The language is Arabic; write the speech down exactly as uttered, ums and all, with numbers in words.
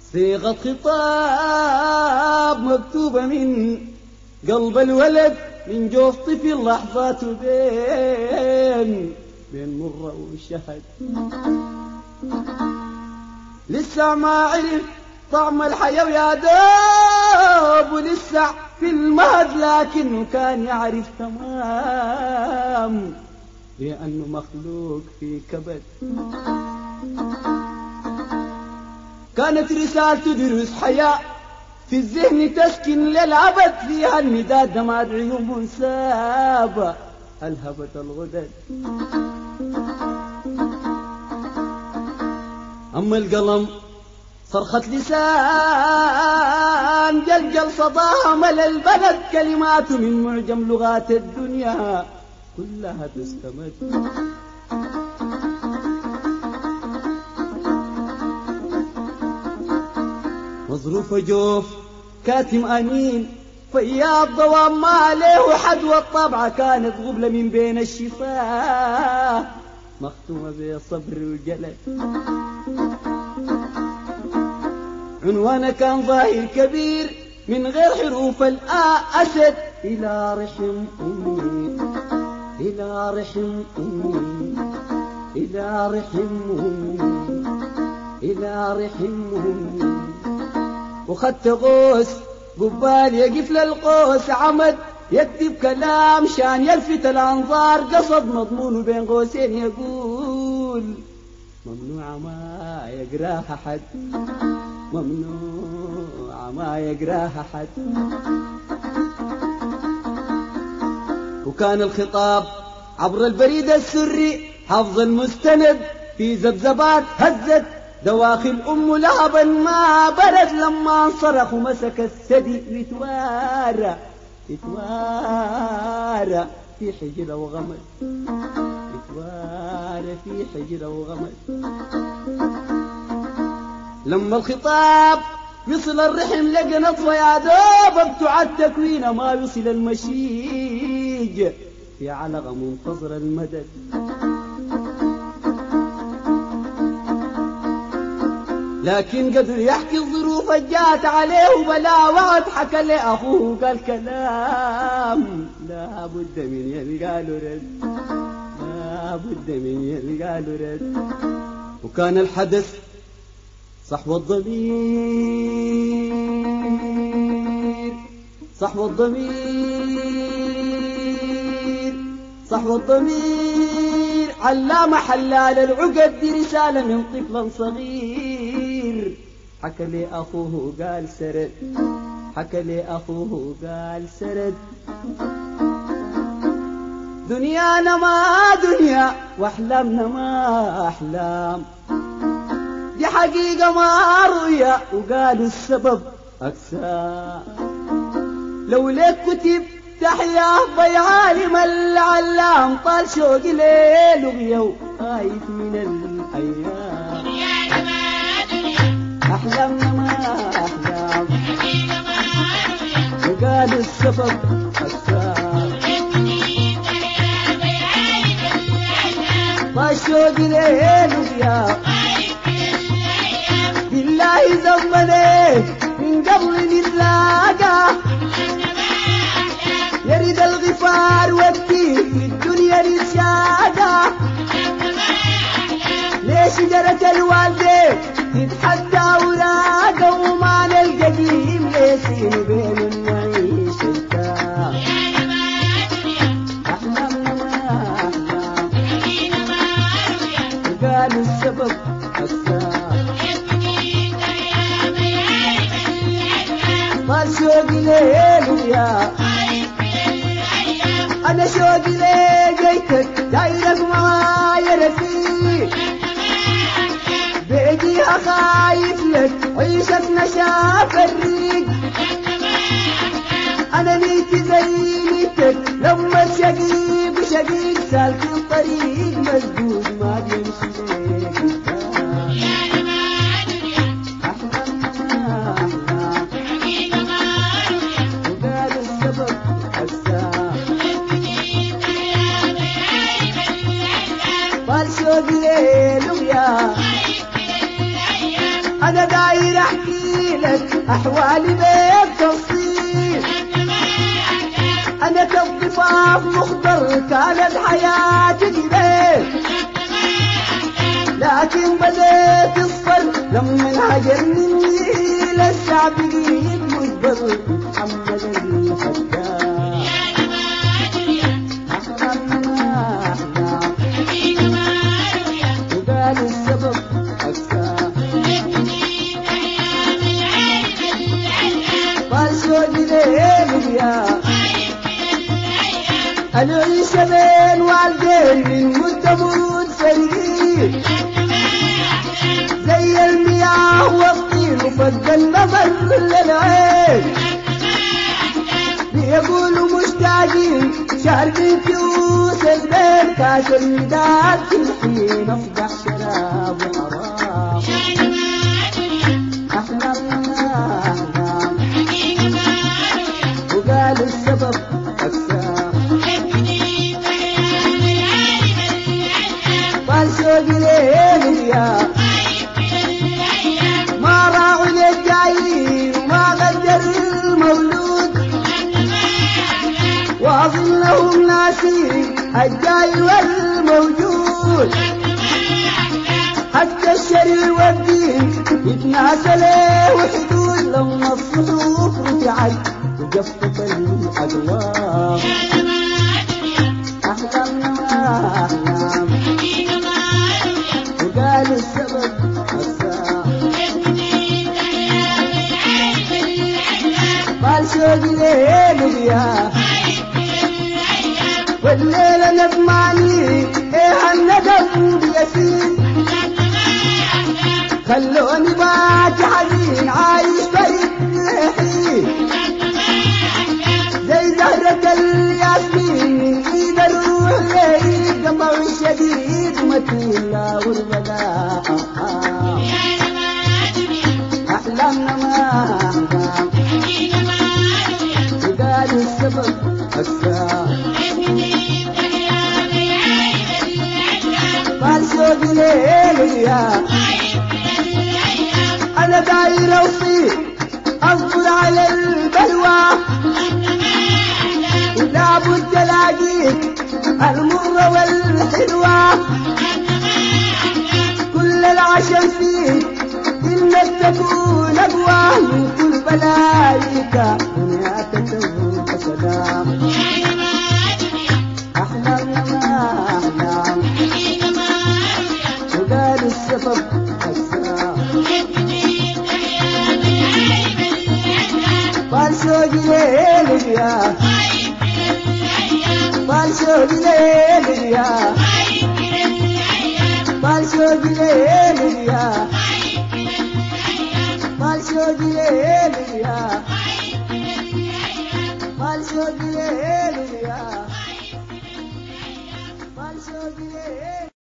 صيغة خطاب مكتوبة من قلب الولد من جوف طفل لحظات بين بين مرة وشهد. لسه ما عرف طعم الحياة ويا دوب ولسه في المهد، لكنه كان يعرف تمام لأنه مخلوق في كبد. كانت رسالته دروس حياة في الذهن تسكن للعبد، فيها المداد دمعت عيون منسابة ألهبت الغدد. أما القلم صرخة لسان جلجل صداها مل البلد، كلماته من معجم لغات الدنيا كلها تستمد. مظروف جوف كاتم أمين فياض ضوام ما عليه حد، والطبعة كانت غبلة من بين الشفاه مختومة بصبر وجلد. عنوانه كان ظاهر كبير من غير حروف الآ أسد، إلى رحم أمي إلى رحم أمي إلى رحم أمي إلى رحم أمي. وخدت غوث قبال يقف للقوس عمد يكتب كلام شان يلفت الأنظار، قصد مضمون بين قوسين يقول ممنوع ما يقراها حد، ممنوع ما يقراها حد. وكان الخطاب عبر البريد السري حفظ المستند في ذبذبات هزت دواخل أم لهبا ما برد، لما صرخ ومسك الثدي يتوارى يتوارى في حجر وغمد، يتوارى في حجر وغمد. لما الخطاب يصل الرحم لقى نطفة يا دوب ابتعد تكوينه ما يصل المشيج في علقة منتظر المدد. لكن قدر يحكي الظروف جات عليه وبلا وعد، حكى لأخوه قال كلام لا بد من يلقى له رد، لا بد من يلقى له رد. وكان الحدث صحو الضمير صحو الضمير صحو الضمير، علامة حلال العقد دي رسالة من طفل صغير. حكى لي أخوه قال سرد، حكى لي أخوه قال سرد. دنيانا ما دنيا وأحلامنا ما أحلام، دي حقيقة ما رؤيا وقالوا السبب أقسام. لو ليك كتب تحيا بي عالم العلام، طال شوقي ليل وغيا وخايف من الأيام. أحلامنا ما أحلام وقالوا السبب أقسام. طال شوقي ليل وغيا بالله زمني من قبل نتلاقى، يريد الغفار وابكي في الدنيا رشادة. ليش شجرة الوالدين تتحدى أولاده ومعنى القديم ليسين بين النعيش التام. أحلامنا ما أحلام وقالوا السبب السام. طال شوقي ليل ويا أنا شوقي لقيتك دايرك معايا رفيق، بيجيها خايف لك عيشك نشاف الريق. أنا نيتي زي نيتك لما الشقيق وشقيق سالك الطريق مسدود ما بيمشي ليك. أنا داير أحكي لك أحوالي بالتفصيل. أنا كالضفاف مخضر كانت حياتي جبال، لكن بديت تصفر لما هجرني النيل. الشعب جيت مجبر محمد الحجاج. أحلامنا أحلام وقال السبب أكثر فالشوق ليل يا العيشة بين والدين من مدة سنين، زي المياه والطين وفد النظر للعين. بيقولوا مشتاقين شاربين كيوس البيت، كاس المداد كل حين أصبح شراب وحرام. أحلامنا أحلام وقالوا السبب أكثر فالشوق ليل يا ما راعوا للجايين وما غدر المولود، وأظنهم ناسين الجاي والموجود. حتى الشرع والدين يتناسى له وحدود، لما الصفوف رجعت وجفت الأدوار. أحلامنا أحلام وقالوا السبب أكثر فالشوق ليل يا والليلة نبمعني إيه الندم بيسير. خلوني باكي حزين عايش فريد حين، زي زهرة الياسمين إيد الروح ليل. قمع شديد ومتين لا والبلاء. أحلامنا ما أحلام وقالوا السبب أكثر فالشوق ليل يا أنا داير أوصيك أصبر على البلوى، ولا بد لاقيك المرة والحلوة. كل العشم فيك إنك تكون أقوى من كل بلايك دنيا تتوب سلام. أحلامنا ما أحلام وقالوا السبب أكثر فالشوق ليل يا فالشوق ليل يا فالشوق ليل يا فالشوق ليل يا